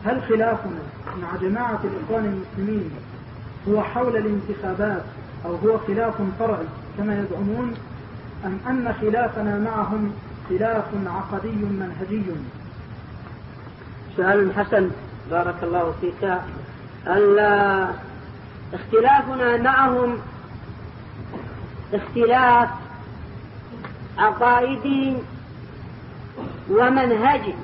هل خلافنا مع جماعة الإخوان المسلمين هو حول الانتخابات أو هو خلاف فرعي كما يزعمون، أم أن خلافنا معهم خلاف عقدي منهجي؟ سؤال حسن بارك الله فيك. اختلافنا معهم اختلاف عقائدي ومنهجي،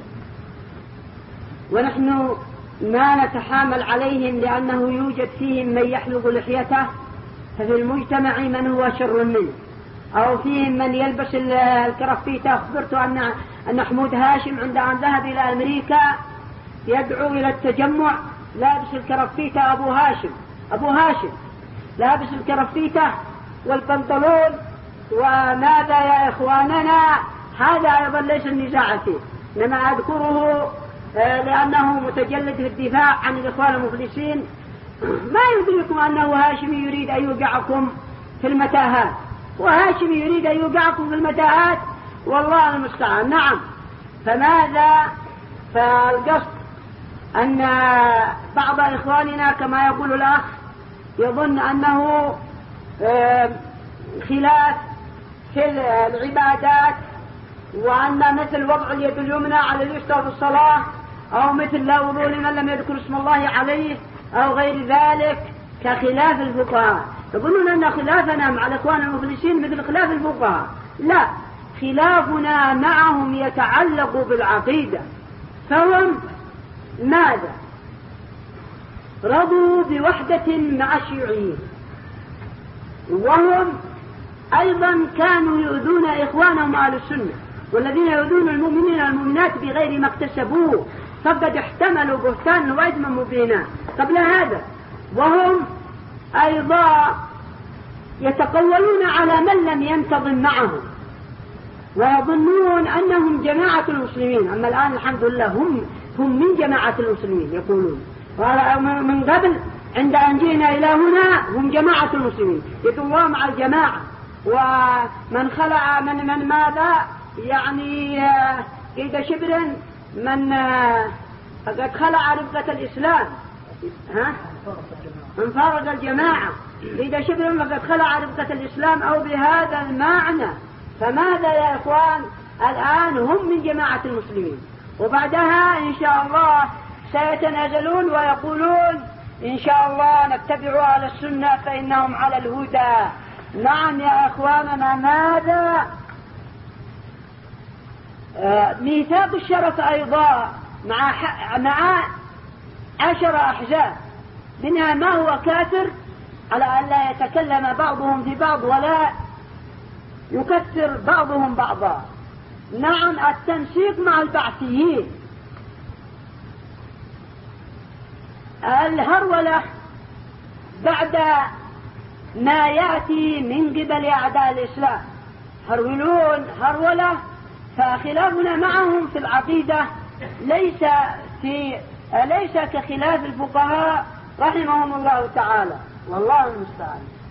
ونحن ما نتحامل عليهم لأنه يوجد فيهم من يحلق لحيته، ففي المجتمع من هو شر منه، أو فيهم من يلبس الكرافيته. أخبرت أن حمود هاشم عند أن ذهب إلى أمريكا يدعو إلى التجمع لابس الكرافيته، أبو هاشم لابس الكرافيته والبنطلون. وماذا يا إخواننا؟ هذا أيضا ليس النزاع فيه، إنما أذكره لأنه متجلد في الدفاع عن الإخوان المفلسين. ما يدركم أنه هاشمي يريد أن يوقعكم في المتاهات، وهاشمي يريد أن يوقعكم في المتاهات، والله المستعان. نعم. فماذا؟ فالقصد أن بعض إخواننا كما يقول الأخ يظن أنه خلاف في العبادات، وأن مثل وضع اليد اليمنى على اليسرى في الصلاة، أو مثل لا وضوء لمن لم يذكر اسم الله عليه، أو غير ذلك كخلاف الفقهاء. يقولون أن خلافنا مع الإخوان المفلسين مثل خلاف الفقهاء. لا، خلافنا معهم يتعلق بالعقيدة. فهم ماذا؟ رضوا بوحدة مع الشيوعيين، وهم أيضا كانوا يؤذون إخوانهم أهل السنة، والذين يؤذون المؤمنين والمؤمنات بغير ما اكتسبوه فقد احتملوا بهتانا وإثما مبينا قبل هذا. وهم أيضا يتقولون على من لم ينتظم معهم، ويظنون أنهم جماعة المسلمين. أما الآن الحمد لله هم من جماعة المسلمين يقولون، من قبل عند أن جئنا إلى هنا هم جماعة المسلمين، يدعون مع الجماعة. ومن خلع من ماذا يعني قيد شبر من فقد خلع رفقة الإسلام، من فارق الجماعة قيد شبر فقد خلع رفقة الإسلام، أو بهذا المعنى. فماذا يا إخوان؟ الآن هم من جماعة المسلمين، وبعدها إن شاء الله سيتنازلون ويقولون إن شاء الله نتبع أهل السنة فإنهم على الهدى. نعم يا إخواننا. ماذا؟ ميثاق الشرف أيضا مع 10 أحزاب، منها ما هو كافر على أن لا يتكلم بعضهم في بعض ولا يكثر بعضهم بعضا. نعم. التنسيق مع البعثيين، الهرولة بعد ما يأتي من قبل أعداء الإسلام، هرولون هرولة. فخلافنا معهم في العقيدة ليس كخلاف الفقهاء رحمهم الله تعالى، والله المستعان.